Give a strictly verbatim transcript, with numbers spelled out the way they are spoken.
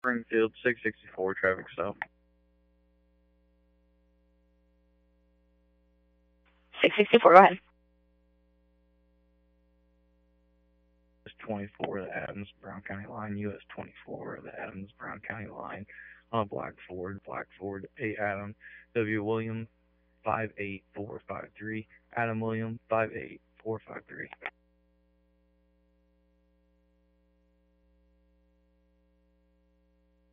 Springfield, six sixty-four, traffic stop. six sixty-four, go ahead. U S twenty-four, the Adams Brown County line, U S twenty-four, the Adams Brown County line, uh, Black Ford, Black Ford, eight Adam, W William, five eight four five three, Adam William, five eight four five three.